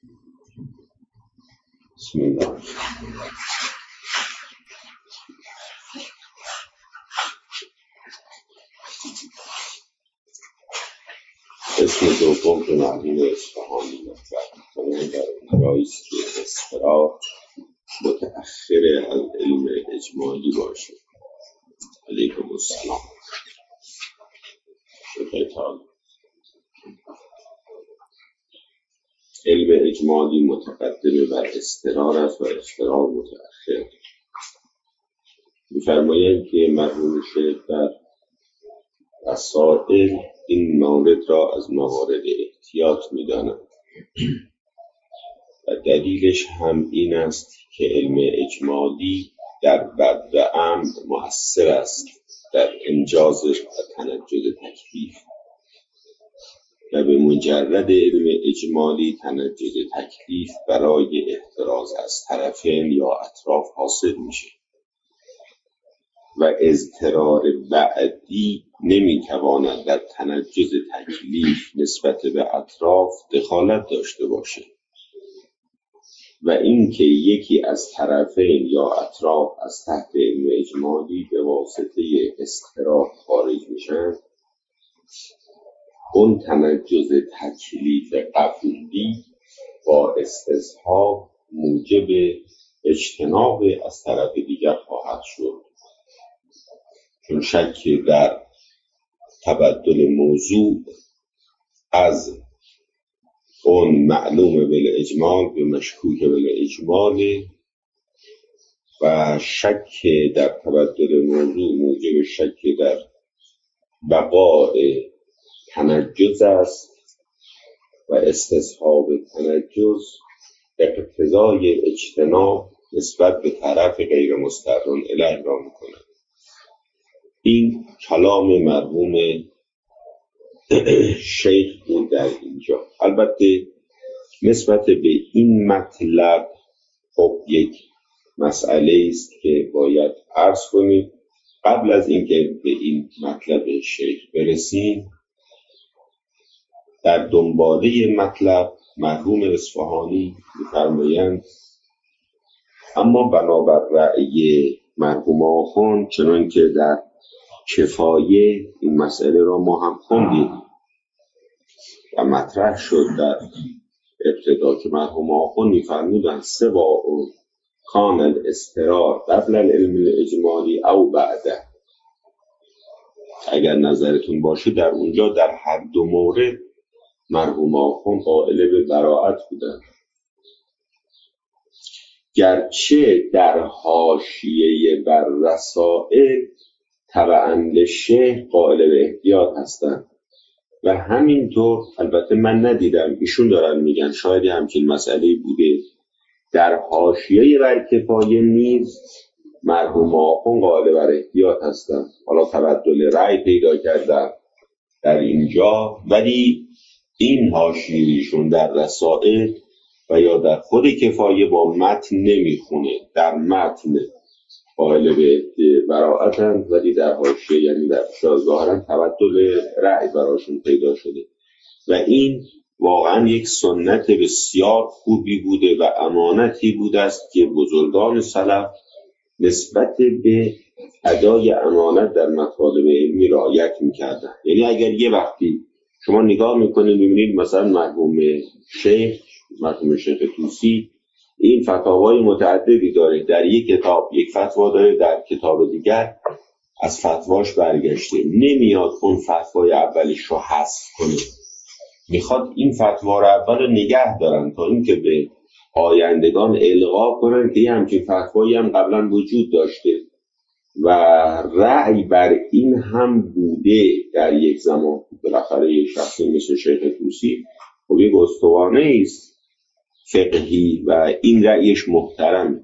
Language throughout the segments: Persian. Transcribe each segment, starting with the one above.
بسم الله. اسم دوم که مرحوم اصفهانی مطرح می‌کنند در انتهای است که اضطرار متأخر از علم اجمالی باشد. علیکم السلام. علم اجمالی متقدم بر اضطرار است و اضطرار متأخر. می‌فرمایند که مرحوم شیخ در رسائل این مورد را از موارد احتیاط می‌دانند و دلیلش هم این است که علم اجمالی در بد و امر مؤثر است در انجاز و تنجز تکلیف و به مجرد علم اجمالی تنجز تکلیف برای احتراز از طرفین یا اطراف حاصل میشه و اضطرار بعدی نمیتواند در تنجز تکلیف نسبت به اطراف دخالت داشته باشه و اینکه یکی از طرفین یا اطراف از تحت علم اجمالی به واسطه اضطرار خارج میشن، اون تنجز تکلیف قبولی با استصحاب موجب اجتناب از طرف دیگر خواهد شد، چون شک در تبدل موضوع از اون معلوم بالاجمال به مشکوک بالاجمال و شک در تبدل موضوع موجب شک در بقاء تنجز است و استصحاب تنجز اقتضای اجتناب نسبت به طرف غیر مستقرن الیه را می‌کند. این کلام مرحوم شیخ بود در اینجا. البته نسبت به این مطلب خب یک مسئله است که باید عرض کنیم. قبل از اینکه به این مطلب شیخ برسیم، در دنباله مطلب مرحوم اصفهانی می‌فرمایند اما بنابر رأی مرحوم آخوند، چنان که در کفایه این مسئله را ما هم خوندیم و مطرح شد در ابتدا که مرحوم آخوند می‌فرمودند سواء کان الاضطرار قبل العلم الاجمالی او بعده. اگر نظرتون باشه در اونجا در هر دو مورد مرحوم آخوند قائل به براءت بودند، گرچه در حاشیه بر رسائل تبعاً للشیخ قائل به احتیاط هستند و همینطور البته من ندیدم، ایشون دارن میگن شاید همچین مسئله بوده، در حاشیه بر کفایه نیز مرحوم آخوند قائل بر احتیاط هستند. حالا تبدل رأی پیدا کردن در اینجا، ولی این حاشیه‌شون در رسائل و یا در خود کفایه با متن نمیخونه. در متن قائل به براءتند ولی در حاشیه یعنی در ظاهرا تبدل رأی براشون پیدا شده و این واقعا یک سنت بسیار خوبی بوده و امانتی بوده است که بزرگان سلف نسبت به ادای امانت در مطالب علمی رعایت میکردن. یعنی اگر یه وقتی شما نگاه میکنید میبینید مثلا مرحوم شیخ طوسی این فتاوای متعددی داره، در یک کتاب یک فتوا داره، در کتاب دیگر از فتواش برگشته، نمیاد اون فتوای اولیش رو حذف کنه، میخواد این فتوا رو اول نگه دارن تا اینکه به آیندگان القا کنن که همچین فتوایی هم قبلا وجود داشته و رأی بر این هم بوده در یک زمان. بالاخره یک شخصی مثل شیخ طوسی خب یک استوانه است فقهی و این رأیش محترمه،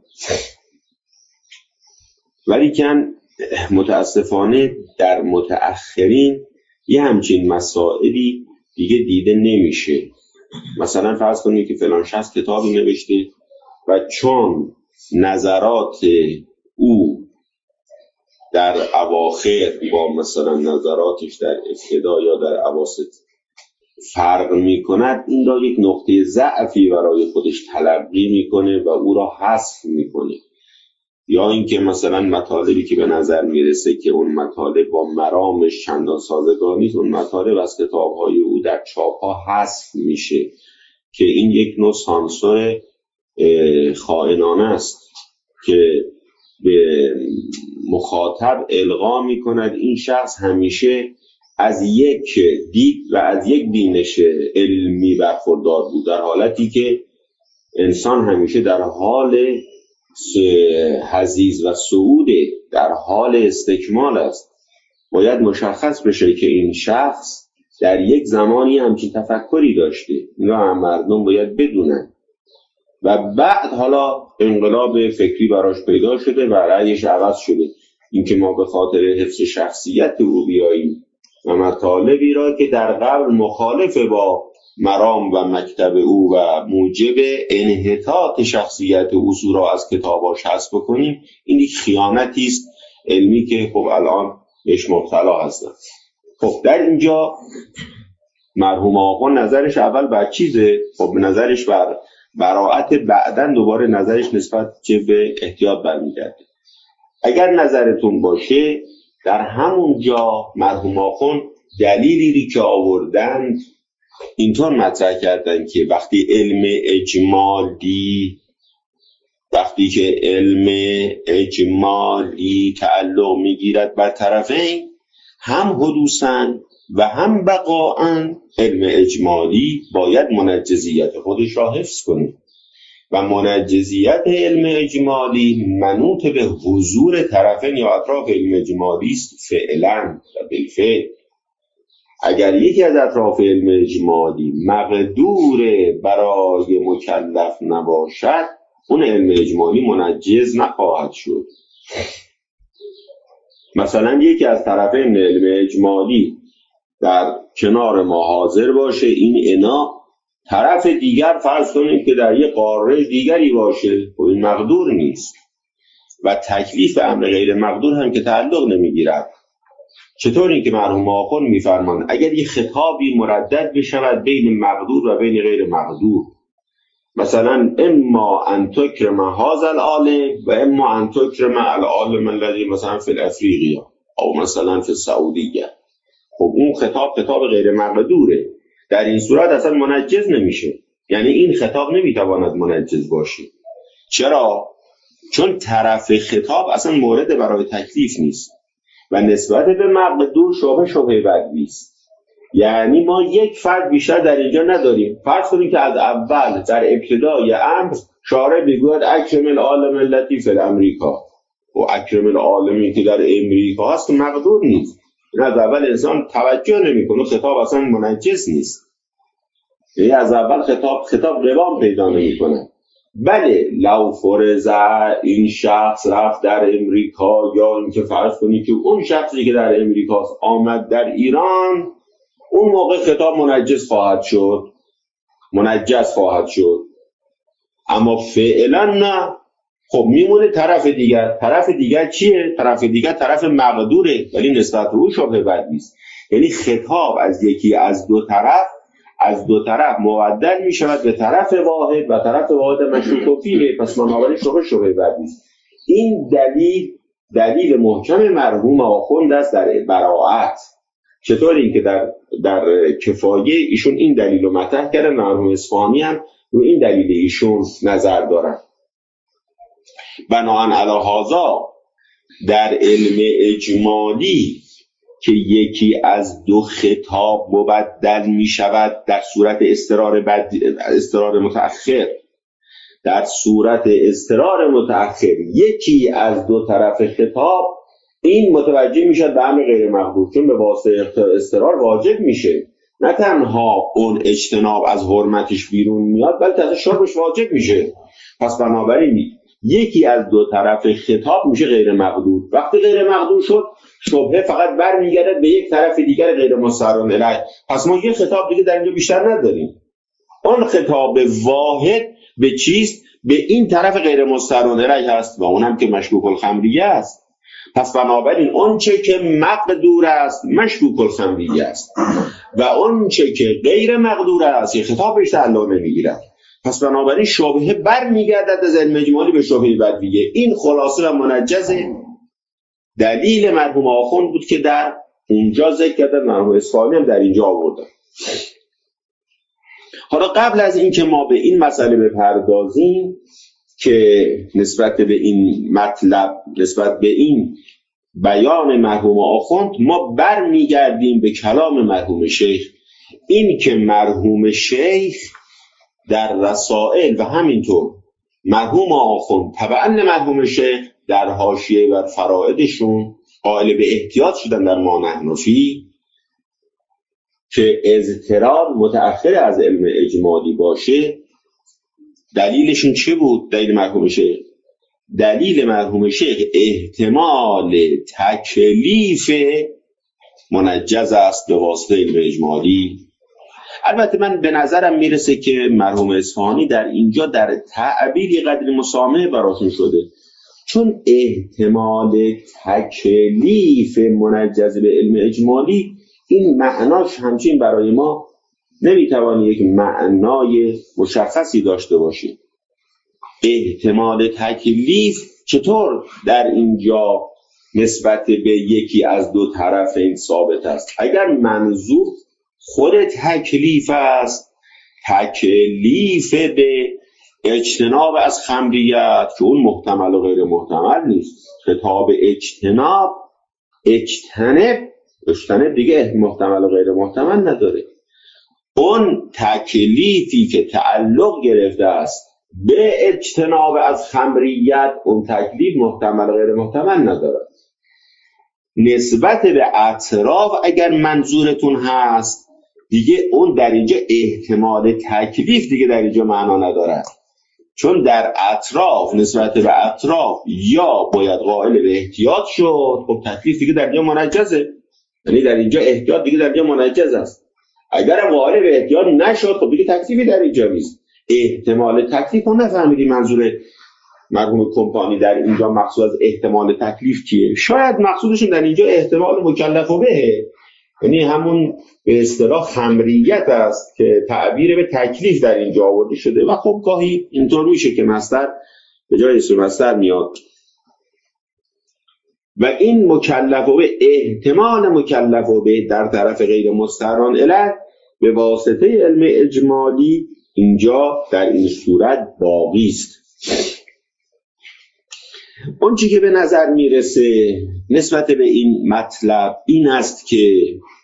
ولی کن متاسفانه در متأخرین یه همچین مسائلی دیگه دیده نمیشه. مثلا فرض کنید که فلان شخص کتابی نوشته و چون نظرات او در اواخر با مثلا نظراتش در ابتدا یا در اواسط فرق میکند این را یک نقطه ضعفی برای خودش تلقی میکنه و او را حذف میکنه. یا اینکه مثلا مطالبی که به نظر میرسه که اون مطالب با مرامش چندان سازگار نیست، اون مطالب از کتاب‌های او در چاپ‌ها حذف میشه که این یک نوع سانسور خائنانه است که به مخاطب القا میکند این شخص همیشه از یک دید و از یک بینش علمی برخوردار بود، در حالتی که انسان همیشه در حال حضیض و صعود، در حال استکمال است. باید مشخص بشه که این شخص در یک زمانی همچین تفکری داشته، این را هم مردم باید بدونن و بعد حالا انقلاب فکری براش پیدا شده و رأیش عوض شده. اینکه ما به خاطر حفظ شخصیت او بیاییم و مطالبی را که در قبل مخالف با مرام و مکتب او و موجب انحطاط شخصیت او را از کتاباش حذف بکنیم، این یک خیانتی است علمی که خب الان بهش مبتلا هستن. خب در اینجا مرحوم آقا نظرش اول بر چیزه؟ خب نظرش بر براءت، بعدن دوباره نظرش نسبت به احتیاط برمیگرده. اگر نظرتون باشه در همون جا مرحوم آخوند دلیلی که آوردند اینطور مطرح کردن که وقتی که علم اجمالی تعلق میگیرد بر طرفین، هم حدوثاً و هم بقاءً، علم اجمالی باید منجزیت خودش را حفظ کنه و منجزیت علم اجمالی منوط به حضور طرفین یا اطراف علم اجمالی است فعلاً و بالفعل. اگر یکی از اطراف علم اجمالی مقدور برای مکلف نباشد، اون علم اجمالی منجز نخواهد شد. مثلا یکی از طرفین علم اجمالی در کنار ما حاضر باشه، این انا طرف دیگر فرض کنیم که در یک قاره دیگری باشه، خب این مقدور نیست و تکلیف امر غیر مقدور هم که تعلق نمیگیرد. چطور این که مرحوم آخوند میفرمان اگر یک خطابی مردد بشود بین مقدور و بین غیر مقدور، مثلا اما ان تکرم هذا العالم و اما ان تکرم العالم الذی مثلا فی الافریقیا او مثلا فی السعودیه، خب اون خطاب غیر مقدوره، در این صورت اصلا منجز نمیشه. یعنی این خطاب نمیتواند منجز باشه. چرا؟ چون طرف خطاب اصلا مورد برای تکلیف نیست و نسبت به مقدور شبهه بدوی است. یعنی ما یک فرد بیشتر در اینجا نداریم. فرض کنیم که از اول در ابتدای امر شارع بگوید اکرم العالم التی فی امریکا، و اکرم العالمی که در امریکا هست مقدور نیست. این از اول انسان توجه نمیکنه، خطاب اصلا منجز نیست. یعنی از اول خطاب قوام پیدا نمیکنه. بله لو فرض این شخص رفت در امریکا، یا اینکه فرض کنید که اون شخصی که در امریکا آمد در ایران، اون موقع خطاب منجز خواهد شد. اما فعلا نه. خب میمونه طرف دیگر چیه؟ طرف دیگر طرف مقدوره، ولی نسبت به او شبهه بدوی است. یعنی خطاب از یکی از دو طرف مبدل می شود به طرف واحد و طرف واحد مشروط فیه، پس بنابراین شبهه بدوی است. این دلیل محکم مرحوم آخوند است در براءت. چطوری که در کفایه ایشون این دلیل رو مطرح کردن، مرحوم اصفهانی هم رو این دلیل ایشون نظر دارن. بناهن علی هذا در علم اجمالی که یکی از دو خطاب مبدل می شود در صورت استرار متأخر، در صورت استرار متأخر یکی از دو طرف خطاب این متوجه میشد به امر غیر مقدور، چون به واسطه استرار واجب میشه. نه تنها اون اجتناب از حرمتش بیرون میاد، بلکه از شربش واجب میشه. پس بنابراین یکی از دو طرف خطاب میشه غیر مقدور. وقتی غیر مقدور شد، شبهه فقط برمیگرده به یک طرف دیگر غیر مستعرن الیه. پس ما یک خطاب دیگه در اینجا بیشتر نداریم. اون خطاب واحد به چیست؟ به این طرف غیر مستعرن الیه هست و اونم که مشروط الخمریه است. پس بنابراین آنچه که مقدور است مشکوک الخمریه است و آنچه که غیر مقدور است یه خطابش تعلق نمیگیرد. پس بنابراین شبهه بر میگردد از علم اجمالی به شبهه بدویه. این خلاصه و منجز دلیل مرحوم آخوند بود که در اونجا ذکر کردن، مرحوم اصفهانی هم در اینجا آوردن. حالا قبل از این که ما به این مسئله بپردازیم که نسبت به این مطلب، نسبت به این بیان مرحوم آخوند، ما بر میگردیم به کلام مرحوم شیخ. این که مرحوم شیخ در رسائل و همینطور مرحوم آخوند تبعاً مرحوم شیخ در حاشیه و فرائدشون قائل به احتیاط شدن در ما نحن فیه که اضطرار متأخر از علم اجمالی باشه. دلیلشون چه بود؟ دلیل مرحوم شیخ، دلیل مرحوم شیخ احتمال تکلیف منجز است به واسطه علم اجمالی. البته من به نظرم میرسه که مرحوم اصفهانی در اینجا در تعبیری قدر مسامح براشون شده، چون احتمال تکلیف منجز به علم اجمالی این معناش همچین برای ما نمیتوان یک معنای مشخصی داشته باشه. احتمال تکلیف چطور در اینجا نسبت به یکی از دو طرفین ثابت است؟ اگر منظور خود تکلیف است، تکلیف به اجتناب از خمریت که اون محتمل و غیر محتمل نیست. خطاب اجتناب، اجتنب دیگه محتمل و غیر محتمل نداره. اون تکلیفی که تعلق گرفته است به اجتناب از خمریت، اون تکلیف محتمل و غیر محتمل نداره. نسبت به اطراف اگر منظورتون هست دیگه اون در اینجا احتمال تکلیف دیگه در اینجا معنا نداره، چون در اطراف نسبت به اطراف یا باید قائل به احتیاط شد، خب تکلیف دیگه در اینجا منجزه، یعنی در اینجا احتیاط دیگه در اینجا منجز است. اگر قائل به احتیاط نشد خب دیگه تکلیفی در اینجا نیست. احتمال تکلیف رو نفهمیدی منظور مرحوم کمپانی در اینجا مقصود از احتمال تکلیف چیه؟ شاید مقصودشون در اینجا احتمال مکلف به، یعنی همون به اصطلاح خمریت است که تعبیر به تکلیف در اینجا آورده شده و خب گاهی اینطور میشه که مصدر به جای اسم مصدر میاد و این مکلف به، احتمال مکلف به در طرف غیر مستعران الیه به واسطه علم اجمالی اینجا در این صورت باقی است. اون چی که به نظر میرسه نسبت به این مطلب این است که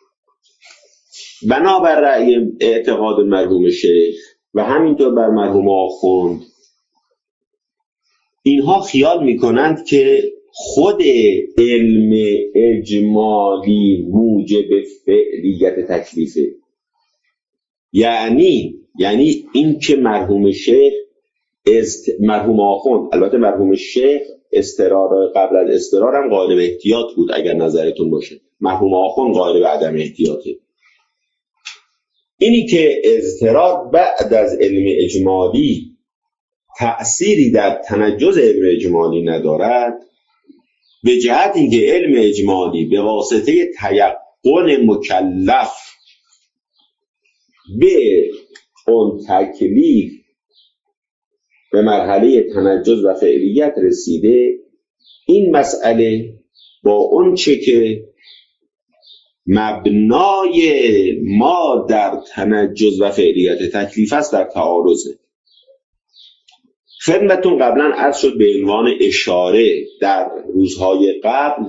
بنابر رأی اعتقاد مرحوم شیخ و همینطور بر مرحوم آخوند، اینها خیال میکنند که خود علم اجمالی موجب فعلیت تکلیفه. یعنی این که مرحوم شیخ مرحوم آخوند، البته مرحوم شیخ استرار قبل از استرار هم قائل به احتیاط بود اگر نظرتون باشه، مرحوم آخوند قائل به عدم احتیاطه. اینی که اضطرار بعد از علم اجمالی تأثیری در تنجز علم اجمالی ندارد به جهت اینکه علم اجمالی به واسطه تیقن مکلف به اون تکلیف به مرحله تنجز و فعلیت رسیده، این مسئله با اون چه که مبنای ما در تنجز و فعلیت تکلیف است در تعارضه. خدمتون قبلا عرض شد به عنوان اشاره در روزهای قبل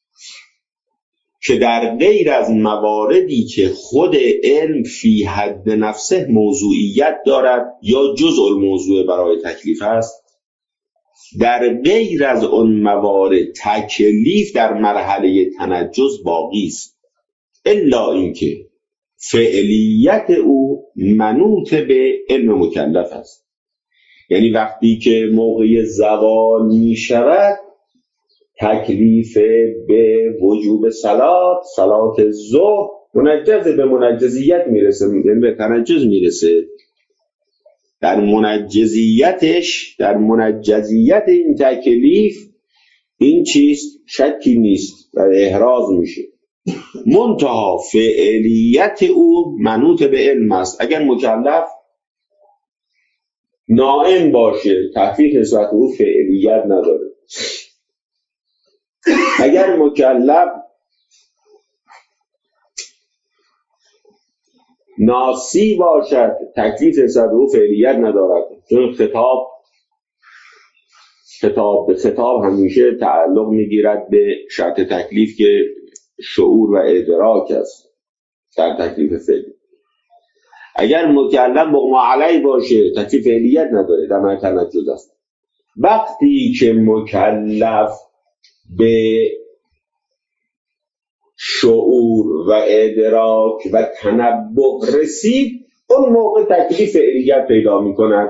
که در غیر از مواردی که خود علم فی حد نفسه موضوعیت دارد یا جزء الموضوع برای تکلیف است، در غیر از اون موارد تکلیف در مرحله تنجز باقی است، الا اینکه فعلیت او منوط به علم مکلف است. یعنی وقتی که موقع زوال می شود تکلیف به وجوب صلات ظهر منجز به منجزیت میرسه، یعنی به تنجز میرسه. در منجزیت این تکلیف این چیست؟ شکی نیست و احراز میشه. منتها فعلیت او منوط به علم است. اگر مکلف نائم باشه تکلیف نسبت او فعلیت نداره. اگر مکلف ناسی باشد تکلیف نسبت او فعلیت ندارد، چون خطاب همیشه تعلق میگیرد به شرط تکلیف که شعور و ادراک است در تکلیف فعلی. اگر مکلف مغمى علیه باشه تکلیف فعلیت نداره، در معنی تنجز است. وقتی که مکلف به شعور و ادراک و تنبه رسید، اون موقع تکلیف فعلیت پیدا میکند.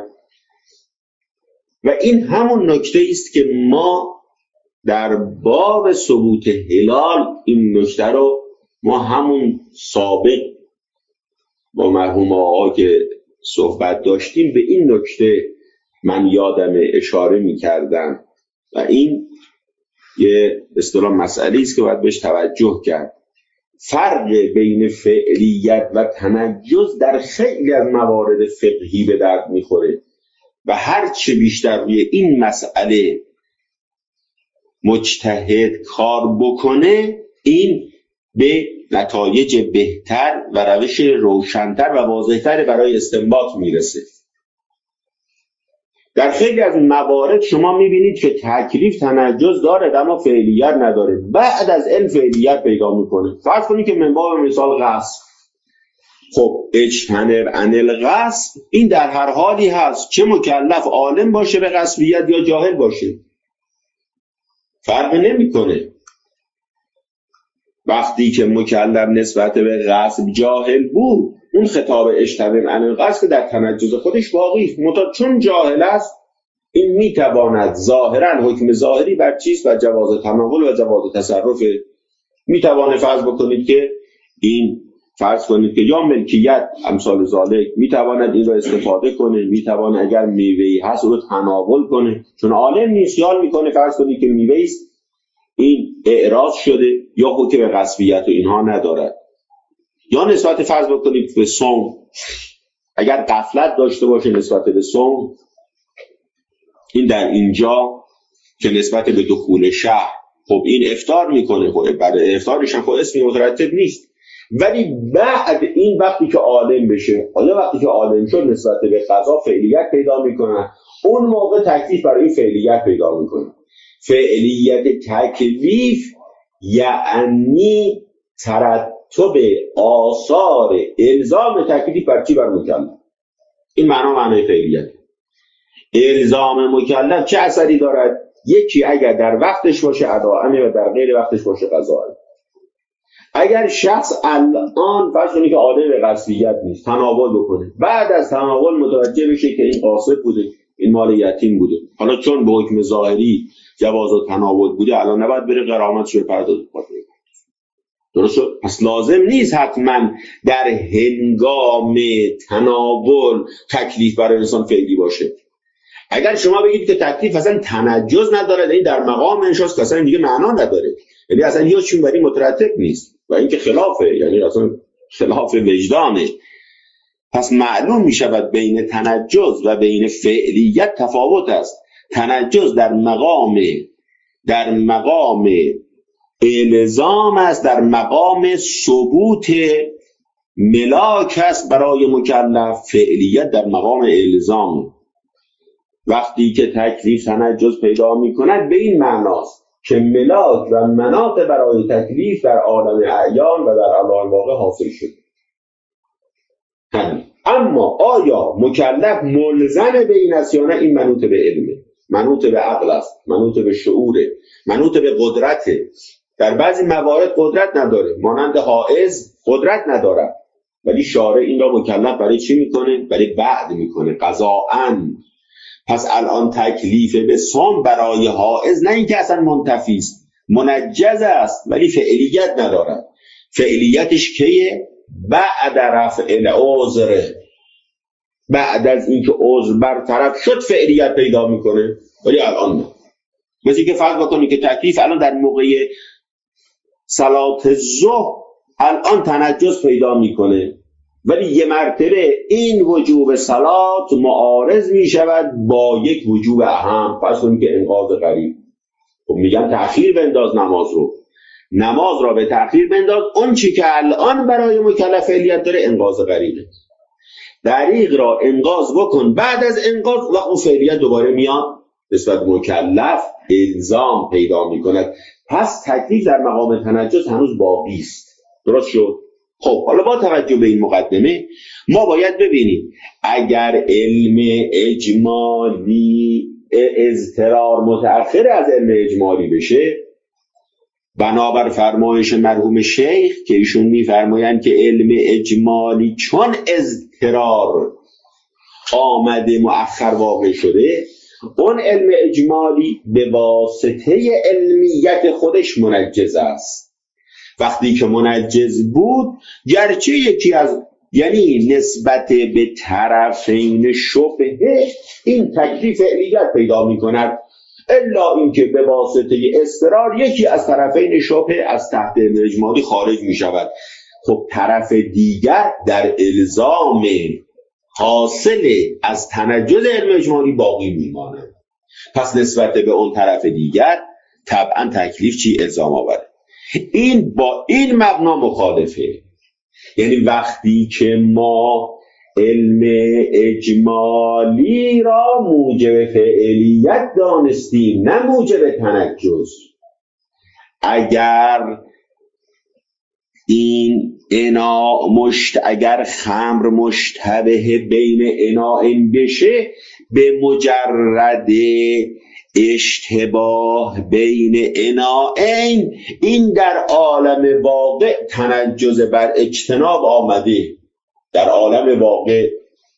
و این همون نکته است که ما در باب ثبوت هلال این نکته رو ما همون سابق با مرحوم آقا که صحبت داشتیم به این نکته من یادم اشاره میکردم و این یه اصطلاح مسئله است که باید بهش توجه کرد. فرق بین فعلیت و تنجز در خیلی از موارد فقهی به درد میخوره و هر چه بیشتر روی این مسئله مجتهد کار بکنه این به نتایج بهتر و روش روشن‌تر و واضح‌تر برای استنباط میرسه. در خیلی از موارد شما میبینید که تکلیف تنجز داره اما فعلیت نداره، بعد از علم فعلیت پیدا میکنه. فرض کنید که من باب مثال غصب، خب اجتنب عن الغصب این در هر حالی هست، چه مکلف عالم باشه به غصبیت یا جاهل باشه فرق نمیکنه. وقتی که مکلف نسبت به غصب جاهل بود اون خطاب اجتنب عن الغصب در تنجز خودش باقی است، چون جاهل است این میتواند ظاهرا حکم ظاهری بر چیست؟ بر جواز تناول و جواز تصرف. میتوانه فرض بکنید که این فرض کنید که یا ملکیت امثال ذالک میتواند این رو استفاده کنه، میتواند اگر میوه‌ای هست رو تناول کنه، چون عالم نیست یاد میکنه فرض کنید که میوه‌ای است این اعراض شده یا حکم غصبیت و اینها ندارد. یا نسبت فرض بکنید به صوم، اگر غفلت داشته باشه نسبت به صوم، این در اینجا که نسبت به دخول شهر خب این افطار میکنه، خب برای افطارش هم خب اسمی مترتب نیست، ولی بعد این وقتی که عالم بشه، حالا وقتی که عالم شد نسبت به قضا فعلیت پیدا میکنه، اون موقع تکلیف برای فعلیت پیدا میکنه. فعلیت تکلیف یعنی ترتب آثار الزام تکلیف بر چی؟ بر مکلف. این معنای فعلیت. الزام مکلف چه اثری دارد؟ یکی اگر در وقتش باشه اداء و در غیر وقتش باشه قضا. اگر شخص الان فرض کنید که عادل به غصبیت نیست تناول بکنه، بعد از تناول متوجه بشه که این قاصد بوده، این مال یتیم بوده، حالا چون به حکم ظاهری جواز تناول بوده الان نباید بره غرامتش رو پرداخت کنه. درسته؟ پس لازم نیست حتما در هنگام تناول تکلیف برای انسان فعلی باشه. اگر شما بگید که تکلیف اصلا تنجز نداره، این در مقام انشاست، اصلا دیگه معنا نداره، یعنی اصلا هیچ چیزی برای مترتب نیست و این که خلافه، یعنی اصلا خلاف وجدانه. پس معلوم می شود بین تنجز و بین فعلیت تفاوت است. تنجز در مقام الزام است، در مقام ثبوت ملاک است برای مکلف. فعلیت در مقام الزام. وقتی که تکلیف تنجز پیدا می کند به این معناست که ملاک و مناط برای تکلیف در عالم اعیان و در عالم واقع حاصل شد. اما آیا مکلف ملزم به این است یا نه؟ این منوط به علمه، منوط به عقل است، منوط به شعوره، منوط به قدرته. در بعضی موارد قدرت نداره، مانند حائض قدرت نداره، ولی شارع این را مکلف برای چی میکنه؟ برای بعد میکنه، قضاءً. پس الان تکلیف به صوم برای حائض نه اینکه اصلا منتفی است، منجز است، ولی فعلیت ندارد. فعلیتش کیه؟ بعد رفع العذر، بعد از اینکه عذر برطرف شد فعلیت پیدا میکنه، ولی الان نه. مثل که فرض بکنید که تکلیف الان در موقع صلات ظهر الان تنجس پیدا میکنه، ولی یه مرتبه این وجوب صلات معارض میشود با یک وجوب اهم، فرض کنید که انقاذ قریب. خب میگم تأخیر بنداز نماز را به تأخیر بنداز، اون چی که الان برای مکلف فعلیت داره انقاذ قریبه، دریغ را انقاذ بکن، بعد از انقاذ و اون فعلیت دوباره میاد نسبت مکلف الزام پیدا میکند. پس تکلیف در مقام تنجس هنوز باقی است. درست شد؟ خب حالا با توجه به این مقدمه ما باید ببینیم اگر علم اجمالی اضطرار متأخر از علم اجمالی بشه، بنابر فرمایش مرحوم شیخ که ایشون میفرمایند که علم اجمالی چون اضطرار آمده مؤخر واقع شده، اون علم اجمالی به واسطه علمیت خودش منجز است. وقتی که منجز بود، گرچه یکی از یعنی نسبت به طرفین شبهه این تکلیف علمیت پیدا می کند، الا اینکه به واسطه اضطرار یکی از طرفین شبهه از تحت علم اجمالی خارج می شود. خب طرف دیگر در الزام حاصل از تنجز علم اجمالی باقی میماند. پس نسبت به اون طرف دیگر طبعا تکلیف چی؟ الزام آوره. این با این مبنا مخالفه. یعنی وقتی که ما علم اجمالی را موجب فعلیت دانستیم نه موجب تنجز، اگر این اگر خمر مشتبه بین اناءین بشه، به مجرد اشتباه بین اناءین این در عالم واقع تنجز بر اجتناب آمده، در عالم واقع.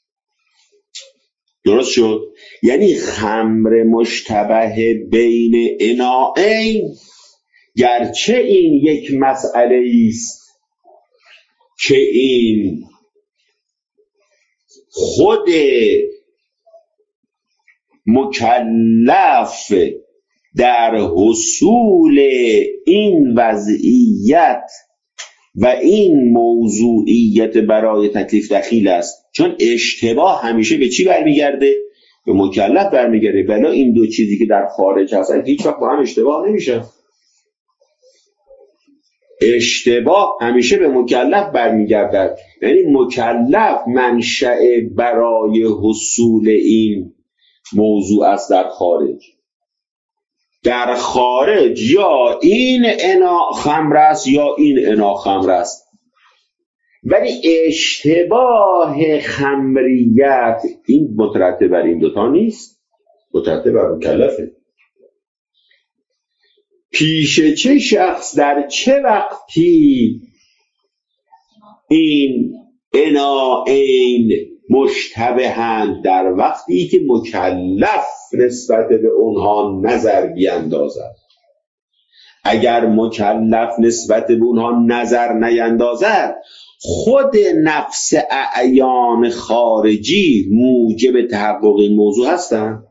درست شد؟ یعنی خمر مشتبه بین اناءین گرچه این یک مسئله است که این خود مکلف در حصول این وضعیت و این موضوعیت برای تکلیف دخیل است، چون اشتباه همیشه به چی برمیگرده؟ به مکلف برمیگرده. بنا این دو چیزی که در خارج هستن هیچ وقت با هم اشتباه نمیشه. اشتباه همیشه به مکلف برمیگردد، یعنی مکلف منشأ برای حصول این موضوع است. در خارج یا این انا خمر است یا این انا خمر است، ولی اشتباه خمریت این مترتب بر این دوتا نیست، مترتب بر مکلفه. پیش چه شخص در چه وقتی این اناءین مشتبهند؟ در وقتی که مکلف نسبت به اونها نظر بیندازد. اگر مکلف نسبت به اونها نظر نیندازد، خود نفس اعیان خارجی موجب تحقق این موضوع هستند.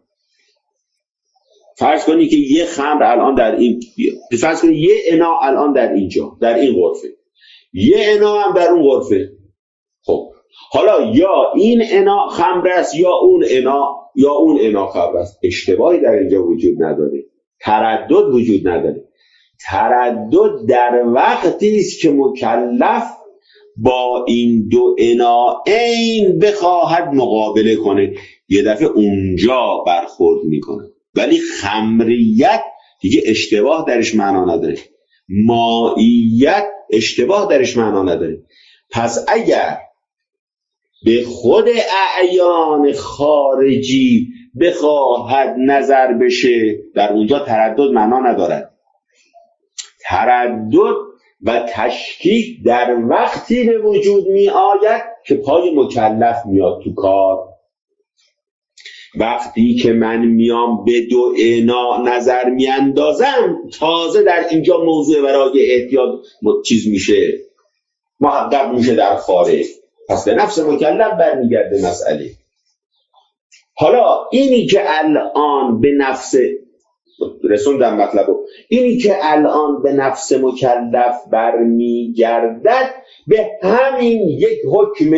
فرض کنید که یه خمر الان در این، فرض کنید یه انا الان در اینجا در این غرفه، یه انا هم در اون غرفه. خب حالا یا این انا خمر است یا اون انا خمر است. اشتباهی در اینجا وجود نداره، تردد وجود نداره. تردد در وقتی است که مکلف با این دو اناءین بخواهد مقابله کنه، یه دفعه اونجا برخورد میکنه. ولی خمریت دیگه اشتباه درش معنا نداره، مائیت اشتباه درش معنا نداره. پس اگر به خود اعیان خارجی بخواهد نظر بشه، در اونجا تردد معنا ندارد. تردد و تشکیک در وقتی به وجود می آید که پای مکلف میاد تو کار. وقتی که من میام به دو انا نظر میاندازم، تازه در اینجا موضوع برای احتیاط چیز میشه، محقق میشه در خارج. پس به نفس مکلف برمیگرده مسئله. حالا اینی که الان به نفس رسوندم مطلب رو. اینی که الان به نفس مکلف برمیگردد به همین یک حکم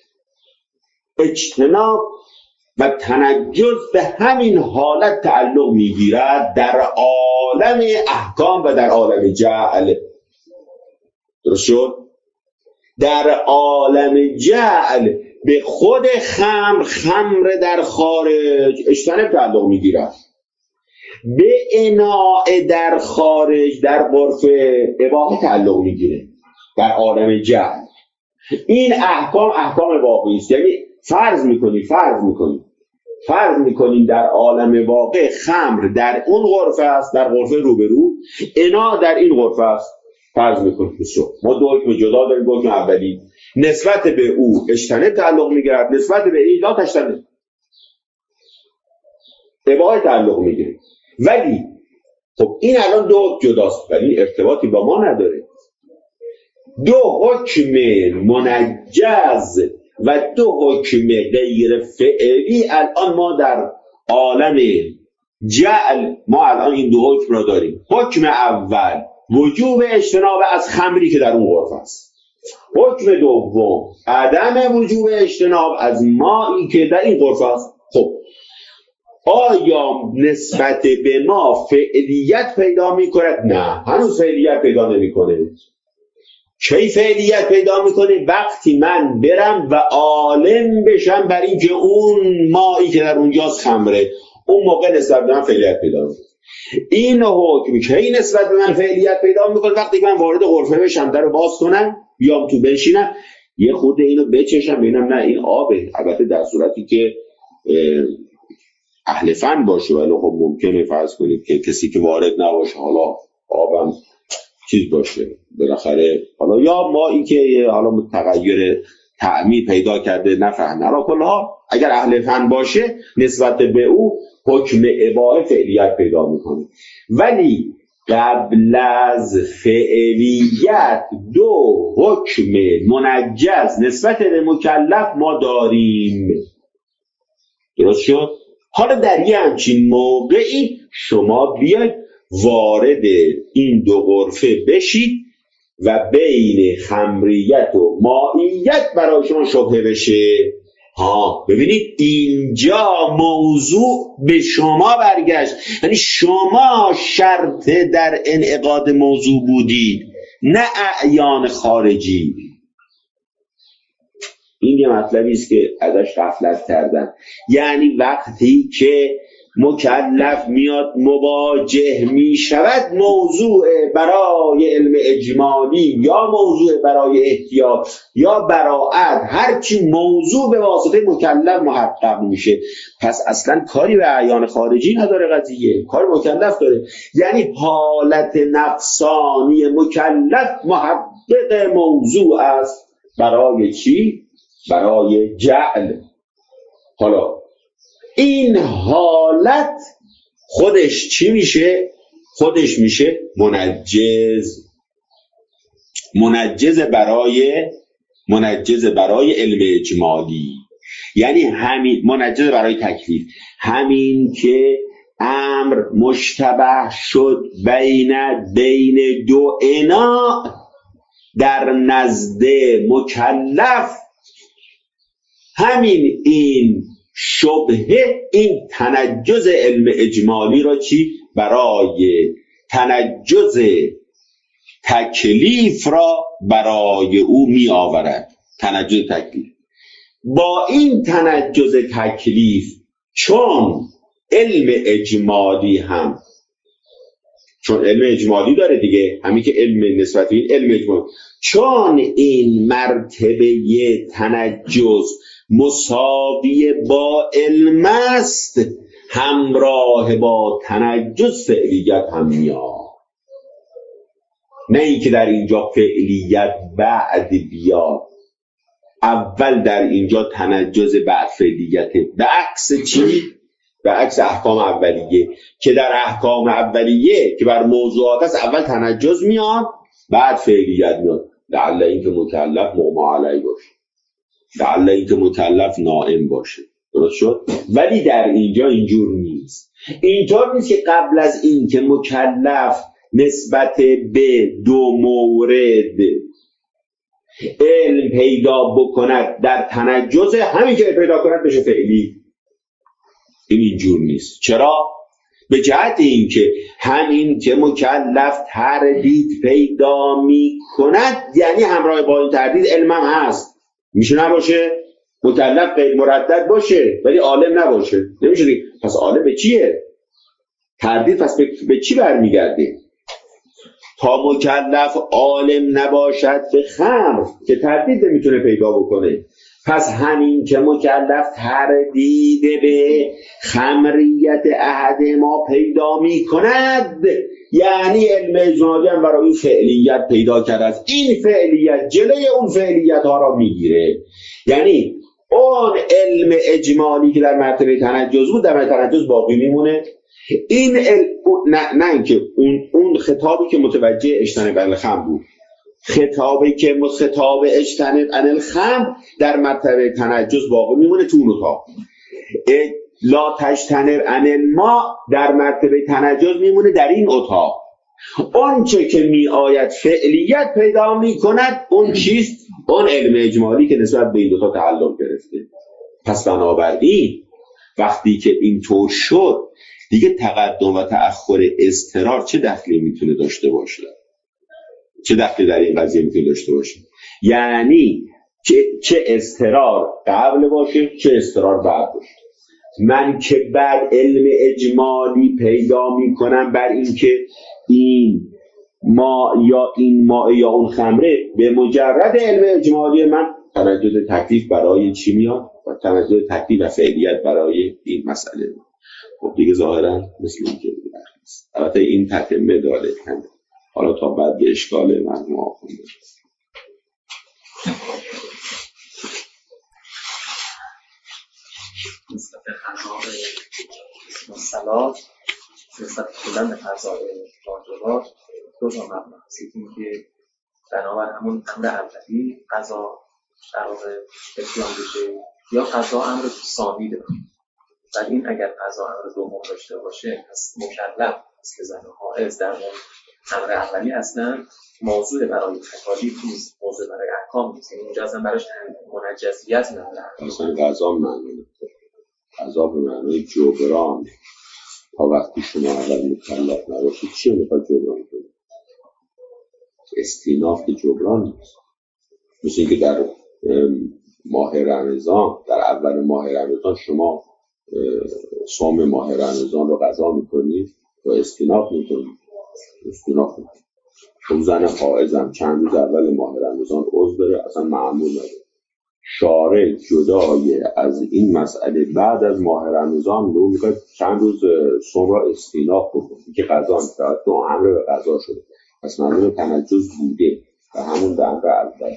اجتناب و تنجز، به همین حالت تعلق میگیرد در عالم احکام و در عالم جعل. درست شد؟ در عالم جعل به خود خمر در خارج اجتناب تعلق میگیرد، به اناء در خارج در غرف اباحه تعلق میگیره در عالم جعل. این احکام واقعی است. یعنی فرض میکنیم در عالم واقع خمر در اون غرفه است، در غرفه روبرو، انا در این غرفه است. فرض میکنیم ما دو حکم جدا داریم. دو حکم اولی نسبت به او اجتناب تعلق میگیرد، نسبت به این لا تجتنب اباحه تعلق میگیره. ولی خب این الان دو حکم جداست، ولی ارتباطی با ما نداره. دو حکم منجز و دو حکم غیر فعلی الان ما در عالم جعل ما الان این دو حکم را داریم. حکم اول وجوب اجتناب از خمری که در اون غرفه است. حکم دوم عدم وجوب اجتناب از مایی که در این غرفه است. خب آیا نسبت به ما فعلیت پیدا می‌کند؟ نه، هنوز فعلیت پیدا نمی‌کنه. کی فعلیت پیدا می‌کنه؟ وقتی من برم و عالم بشم بر این که اون مایی که در اونجاست خمره، اون موقع نسبت به من فعلیت پیدا می‌کنه. این حکم کی نسبت به من فعلیت پیدا می‌کنه؟ وقتی که من وارد غرفه بشم، درو باز کنم، بیام تو بنشینم، یه خورده اینو بچشم ببینم نه این آبه. البته در صورتی که اهل فن باشه، ولی خب ممکنه فرض کنید که کسی که وارد نباشه، حالا آبم چیز باشه بالاخره، حالا یا ما این که حالا تغییر طعمی پیدا کرده نفهمه. حالا کلها اگر اهل فن باشه نسبت به او حکم اباحه فعلیت پیدا میکنه. ولی قبل از فعلیت دو حکم منجز نسبت به مکلف ما داریم. درست شد؟ حالا در یه همچین موقعی شما بیاید وارد این دو غرفه بشید و بین خمریت و مائیت برای شما شبهه بشه. ببینید اینجا موضوع به شما برگشت، یعنی شما شرط در انعقاد موضوع بودید، نه اعیان خارجی. این یه مطلبی است که ازش غفلت کردن. یعنی وقتی که مکلف میاد مواجه می شود موضوع برای علم اجمالی یا موضوع برای احتیاط یا براعت، هرچی موضوع به واسطه مکلف محقق میشه. پس اصلا کاری به اعیان خارجی نداره قضیه، کار مکلف داره. یعنی حالت نفسانی مکلف محقق موضوع است. برای چی؟ برای جعل. حالا این حالت خودش چی میشه؟ خودش میشه منجز برای علم اجمالی. یعنی همین منجز برای تکلیف. همین که امر مشتبه شد بین دو انا در نزد مکلف، همین این شبهه، این تنجز علم اجمالی را چی؟ برای تنجز تکلیف را برای او می آورد. تنجز تکلیف. با این تنجز تکلیف چون علم اجمالی هم، چون علم اجمالی داره دیگه، همین که علم نسبت به این علم اجمالی، چون این مرتبه تنجز مساوی با علم است، همراه با تنجز فعلیت هم میاد. نه اینکه در اینجا فعلیت بعد بیاد، اول در اینجا تنجز بعد فعلیت. به عکس چی؟ به عکس احکام اولیه، که در احکام اولیه که بر موضوعات است اول تنجز میاد بعد فعلیت میاد. لعل اینکه مکلف مغمى علیه باشه، لعل اینکه مکلف نائم باشه. درست شد؟ ولی در اینجا اینجور نیست. اینطور نیست که قبل از این که مکلف نسبت به دو مورد علم پیدا بکند در تنجز، همین که پیدا کند بشه فعلی. این اینجور نیست. چرا؟ به جهت این که همین که مکلف تردید پیدا می کند یعنی همراه با این تردید علم هم هست. میشه نباشه؟ مکلف غیر مردد باشه ولی عالم نباشه، نمیشه. پس عالم به چیه؟ تردید پس به چی برمیگرده؟ تا مکلف عالم نباشد به خمر که تردید نمیتونه پیدا بکنه. پس همین که مکلف تردید به خمریت احد ما پیدا می کند یعنی علم اجمالی هم برای این فعلیت پیدا کرده است. این فعلیت جلوی اون فعلیت ها را میگیره. یعنی اون علم اجمالی که در مرتبه تنجز بود در مرتبه تنجز باقی میمونه. این نه اینکه اون خطابی که متوجه اجتناب عن الخمر بود، خطابی که خطاب اجتناب عن الخمر در مرتبه تنجز باقی میمونه تو اون اتاق. لا تجتنب عن الماء در مرتبه تنجز میمونه در این اتاق. اون چه که می آید فعلیت پیدا می کند اون چیست؟ اون علم اجمالی که نسبت به این دو تا تعلق گرفته. پس بنابراین وقتی که این طور شد دیگه تقدم و تأخر اضطرار چه دخلی میتونه داشته باشه؟ چه دخلی در این قضیه میتونه داشته باشه؟ یعنی چه اضطرار قبل باشه چه اضطرار بعد باشه. من که بعد علم اجمالی پیدا میکنم بر این که این ما یا اون خمره، به مجرد علم اجمالی من تنجز تکلیف برای چی میاد؟ تنجز تکلیف و فعلیت برای این مسئله. خب دیگه ظاهرا مثل این که برخیست. البته این تتمه داره. حالا تا بعد به اشکال مرموم آخونده. نسبت خطاب مصطلحات نسبت کلن فضای واجبات دو تا مبنا هست. یکی که بنابر همون امر اولی قضا در واقع اتیان بشه یا قضا امر ثانی داره. ولی این اگر قضا امر دوم داشته باشه پس مکلف پس که زن و حائض در امر اولی هستن موضوع برای تکالیف نیست، موضوع برای احکام نیست. یعنی اونجا اصلا براش منجزیت نداره. اصلا قضا معنی قضا به معنی جبران. تا وقتی شما اول مکلف نباشید چی میخواد جبران کنید؟ استیناف جبران نیست. مثل اینکه در ماه رمضان، در اول ماه رمضان شما صوم ماه رمضان رو قضا میکنید و استیناف میکنید. استیناف میکنید. چون زن حائضم چند روز اول ماه رمضان عذر داره اصلا معمول نداره. شارع جدای از این مسئله بعد از ماه رمضان رو میگه چند روز صوم را استیناف بکنید که قضا میکنید. دو امر به قضا شده. پس منظور تنجز بوده و همون به امر اول.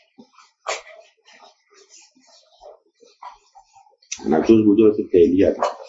تنجز بوده که فعلیت